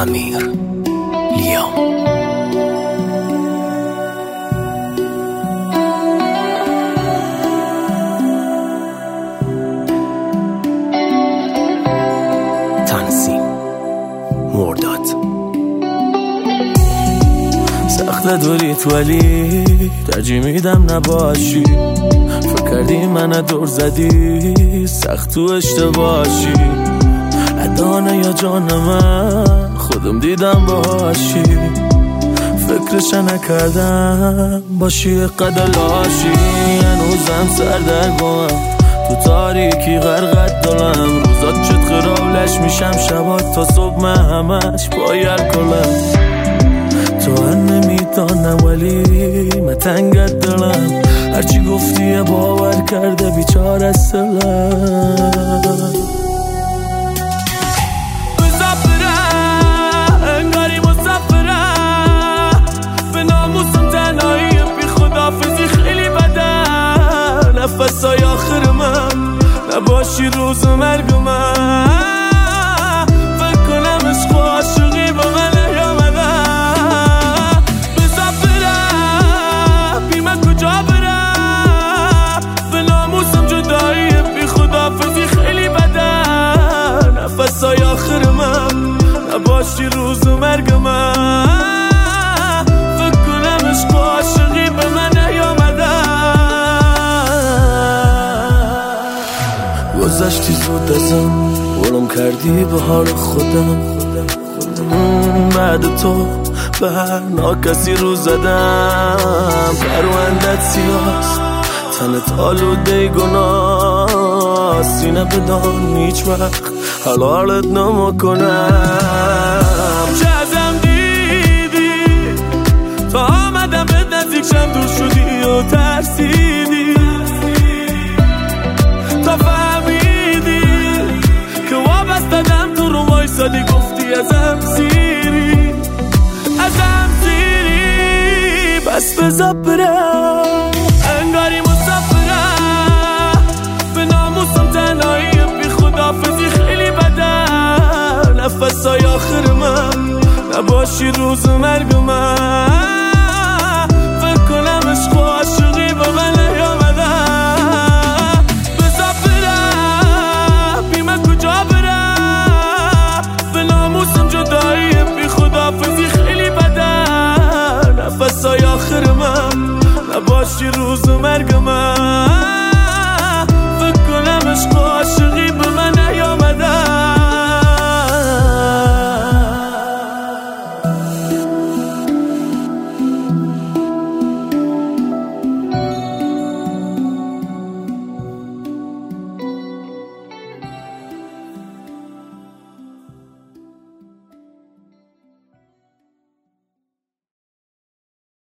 امیر لیام. تنظیم مرداد. سخت دوریت ولی ترجیح میدم نباشی. فکر کردی من دور زدی سخت تو اشتباهی. ادانه یا جان من خودم دیدم باشی. فکرش نکردم باشی قدلاشی. هنوزم سردرگمم تو تاریکی غرقت دلم. روزات شد خرابلش میشم شبات تا صبح من همش بایر کلم. تو هر نمیدانم ولی من تنگت دلم. هرچی گفتی باور کرده بیچاره سلم. انگاری مسافره به ناموسم تنهایی بی خدافزی خیلی بده. نفسای آخر من نباشی روز مرگ من. فکر کنم عشق و عاشقی با من نیامده. بذار برم بی من کجا برم. به ناموسم جدایی بی خدافزی خیلی بده. نفسای آخر من نباشی روز مرگ من. فکر کنم عشق و عاشقی به من نیامده. گذشتی زود ازم ولم کردی به حال خودم. بعد تو به هر ناکسی رو زدم. پروندت سیاست تنت آلوده گناه. سینه بدان هیچ وقت حلالت نمکنم. چه ازم دیدی تا آمدم به نزدیک شم دور شدی و ترسیدی. تا فهمیدی که وابستدم تو رو وایسادی. گفتی ازم سیری ازم سیری. بس بذار برم انگاری مسافره به ناموسم تنهایی بی خدافزی خیلی بده. نفسای آخر من نباشی روز مرگ من.